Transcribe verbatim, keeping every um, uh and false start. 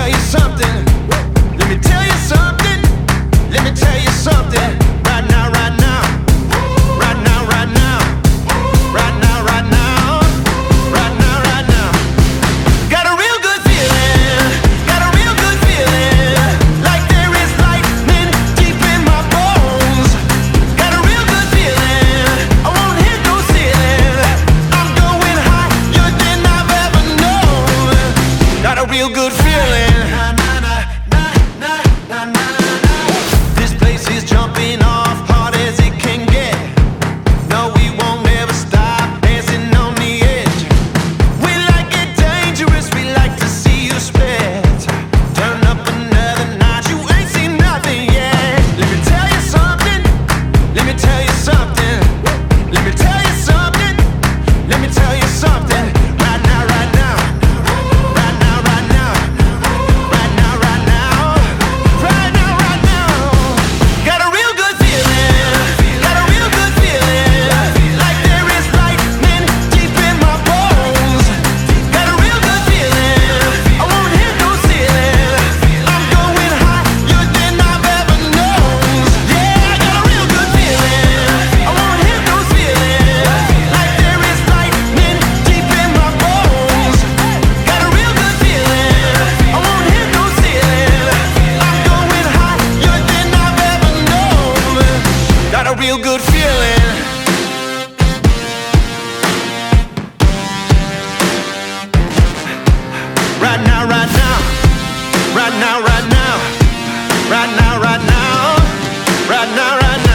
tell you something. Let me tell you something. Let me tell you something. Right now, right now. Right now, right now. Right now, right now. Right now, right now. Got a real good feeling. Got a real good feeling. Like there is lightning deep in my bones. Got a real good feeling. I won't hit no ceiling. I'm going higher than I've ever known. Got a real good feeling. This place is jumping off hard as it can get. No, we won't ever stop dancing on the edge. We like it dangerous, we like to see you split. Turn up another notch, you ain't seen nothing yet. Let me tell you something. Let me tell you something. Let me tell you something. Let me tell you something. Right now, right now. Right now, right now. Right now, right now. Right now, right now. Got a real good feeling. Got a real good feeling. Like there is lightning deep in my bones. Got a real good feeling. I won't hit no ceiling. I'm going higher than I've ever known. Yeah, I got a real good feeling. I won't hit no ceiling. Like there is lightning deep in my bones. Got a real good feeling. I won't hit no ceiling. I'm going higher than I've ever known. Got a real good feeling. Right now, right now. Right now, right now. Right now, right now. Right now, right now.